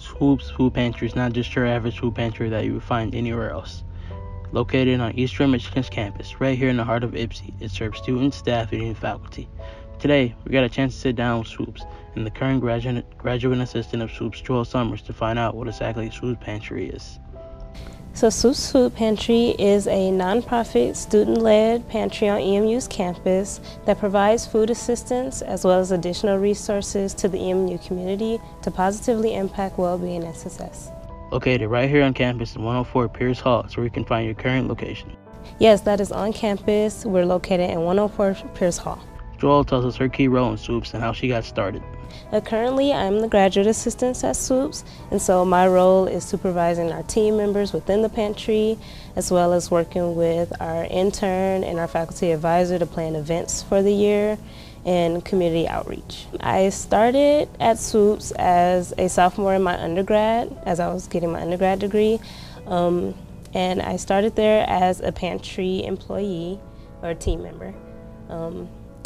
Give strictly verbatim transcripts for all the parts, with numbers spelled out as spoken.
Swoops Food Pantry is not just your average food pantry that you would find anywhere else. Located on Eastern Michigan's campus, right here in the heart of Ypsi, it serves students, staff, and even faculty. Today, we got a chance to sit down with Swoops and the current graduate, graduate assistant of Swoops, Joel Summers, to find out what exactly Swoops Pantry is. So Swoops Food Pantry is a nonprofit, student-led pantry on E M U's campus that provides food assistance as well as additional resources to the E M U community to positively impact well-being and success. Located right here on campus in one oh four Pierce Hall is where you can find your current location. Yes, that is on campus. We're located in one oh four Pierce Hall. Joel tells us her key role in Swoops and how she got started. Uh, currently, I'm the graduate assistant at Swoops, and so my role is supervising our team members within the pantry, as well as working with our intern and our faculty advisor to plan events for the year and community outreach. I started at Swoops as a sophomore in my undergrad, as I was getting my undergrad degree, um, and I started there as a pantry employee or team member. Um,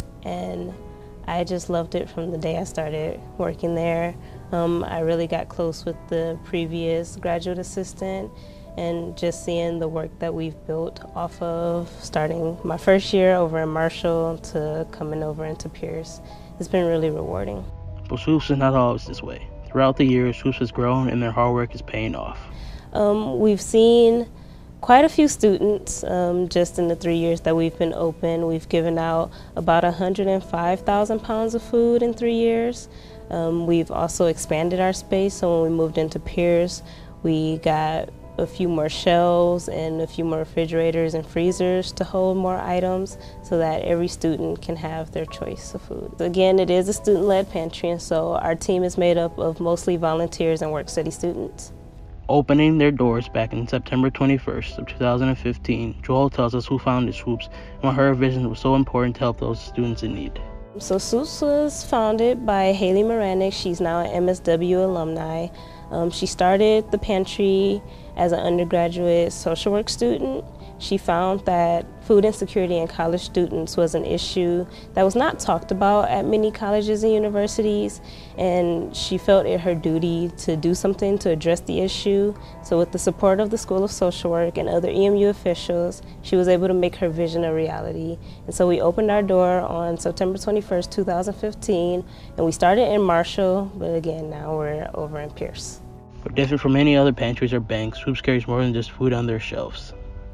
and I just loved it from the day I started working there. Um, I really got close with the previous graduate assistant, and just seeing the work that we've built off of starting my first year over in Marshall to coming over into Pierce. It's been really rewarding. But Swoops is not always this way. Throughout the years, Swoops has grown and their hard work is paying off. Um, we've seen quite a few students um, just in the three years that we've been open. We've given out about one hundred five thousand pounds of food in three years. Um, we've also expanded our space, so when we moved into Pierce, we got a few more shelves and a few more refrigerators and freezers to hold more items so that every student can have their choice of food. Again, it is a student-led pantry, and so our team is made up of mostly volunteers and work-study students. Opening their doors back in September twenty-first of two thousand fifteen, Joel tells us who founded Swoops and why her vision was so important to help those students in need. So Swoops was founded by Haley Moranic. She's now an M S W alumni. Um, she started the pantry as an undergraduate social work student. She found that food insecurity in college students was an issue that was not talked about at many colleges and universities, and she felt it her duty to do something to address the issue. So with the support of the School of Social Work and other E M U officials, she was able to make her vision a reality. And so we opened our door on September twenty-first, two thousand fifteen, and we started in Marshall, but again, now we're over in Pierce. But different from any other pantries or banks, Swoops carries more than just food on their shelves.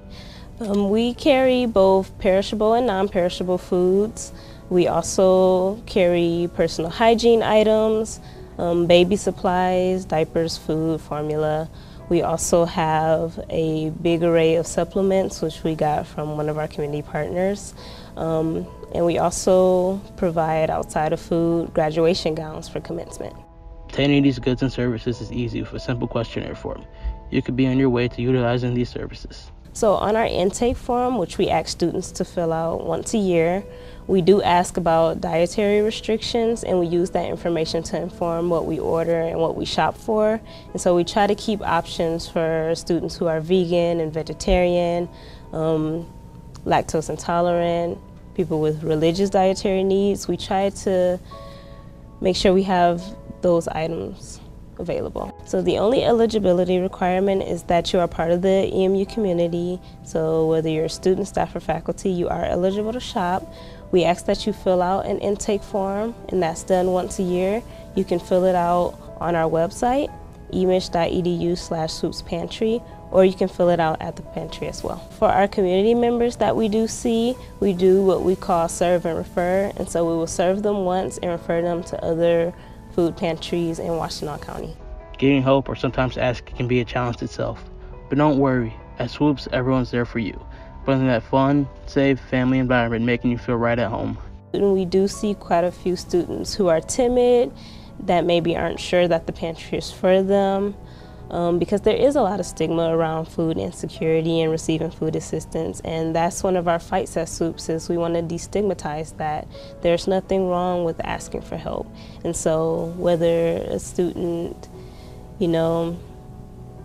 Um, we carry both perishable and non-perishable foods. We also carry personal hygiene items, um, baby supplies, diapers, food, formula. We also have a big array of supplements, which we got from one of our community partners. Um, and we also provide, outside of food, graduation gowns for commencement. Obtaining these goods and services is easy with a simple questionnaire form. You could be on your way to utilizing these services. So on our intake form, which we ask students to fill out once a year, we do ask about dietary restrictions, and we use that information to inform what we order and what we shop for. And so we try to keep options for students who are vegan and vegetarian, um, lactose intolerant, people with religious dietary needs. We try to make sure we have those items available. So the only eligibility requirement is that you are part of the E M U community. So whether you're a student, staff, or faculty, you are eligible to shop. We ask that you fill out an intake form, and that's done once a year. You can fill it out on our website, emich.edu slash swoops pantry, or you can fill it out at the pantry as well. For our community members that we do see, we do what we call serve and refer, and so we will serve them once and refer them to other food pantries in Washtenaw County. Getting help or sometimes asking can be a challenge itself. But don't worry, at Swoops, everyone's there for you. Building that fun, safe, family environment, making you feel right at home. And we do see quite a few students who are timid, that maybe aren't sure that the pantry is for them, um, because there is a lot of stigma around food insecurity and receiving food assistance, and that's one of our fights at Swoops, is we want to destigmatize that. There's nothing wrong with asking for help. And so whether a student, you know,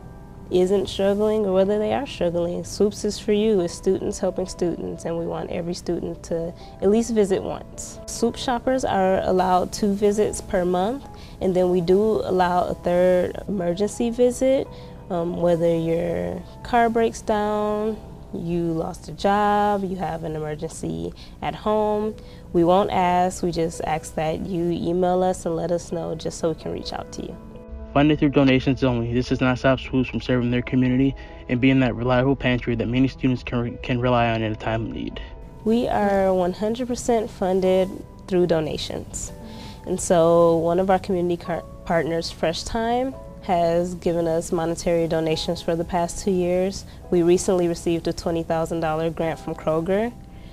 isn't struggling or whether they are struggling. Swoops is for you. It's students helping students, and we want every student to at least visit once. Swoop shoppers are allowed two visits per month, and then we do allow a third emergency visit, um, whether your car breaks down, you lost a job, you have an emergency at home. We won't ask, we just ask that you email us and let us know just so we can reach out to you. Funded through donations only, this does not stop Swoops from serving their community and being that reliable pantry that many students can, can rely on in a time of need. We are one hundred percent funded through donations. And so one of our community partners, Fresh Time, has given us monetary donations for the past two years. We recently received a twenty thousand dollars grant from Kroger.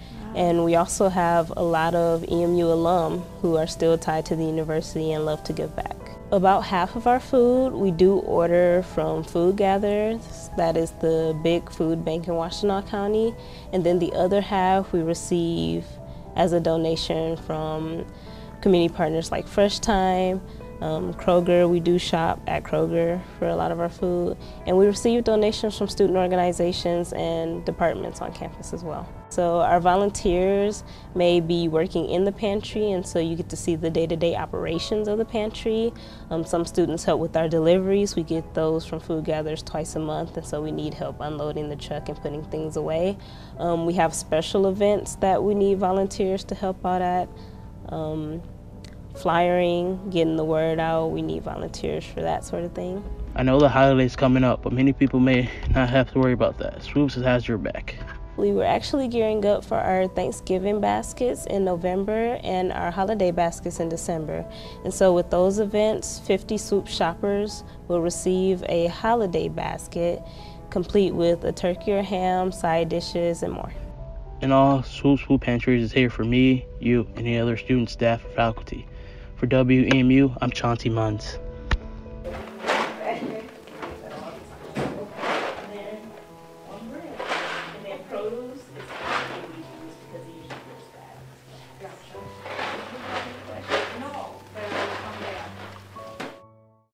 And we also have a lot of E M U alum who are still tied to the university and love to give back. About half of our food we do order from Food Gatherers, that is the big food bank in Washtenaw County, and then the other half we receive as a donation from community partners like Fresh Time, um, Kroger. We do shop at Kroger for a lot of our food, and we receive donations from student organizations and departments on campus as well. So our volunteers may be working in the pantry, and so you get to see the day-to-day operations of the pantry. Um, some students help with our deliveries. We get those from Food Gatherers twice a month, and so we need help unloading the truck and putting things away. Um, we have special events that we need volunteers to help out at. Um, flyering, getting the word out, we need volunteers for that sort of thing. I know the holiday's coming up, but many people may not have to worry about that. Swoops has your back. We were actually gearing up for our Thanksgiving baskets in November and our holiday baskets in December. And so with those events, fifty Swoop shoppers will receive a holiday basket complete with a turkey or ham, side dishes, and more. In all, Swoops Food Pantries is here for me, you, and any other students, staff, or faculty. For W E M U, I'm Chauncey Munns.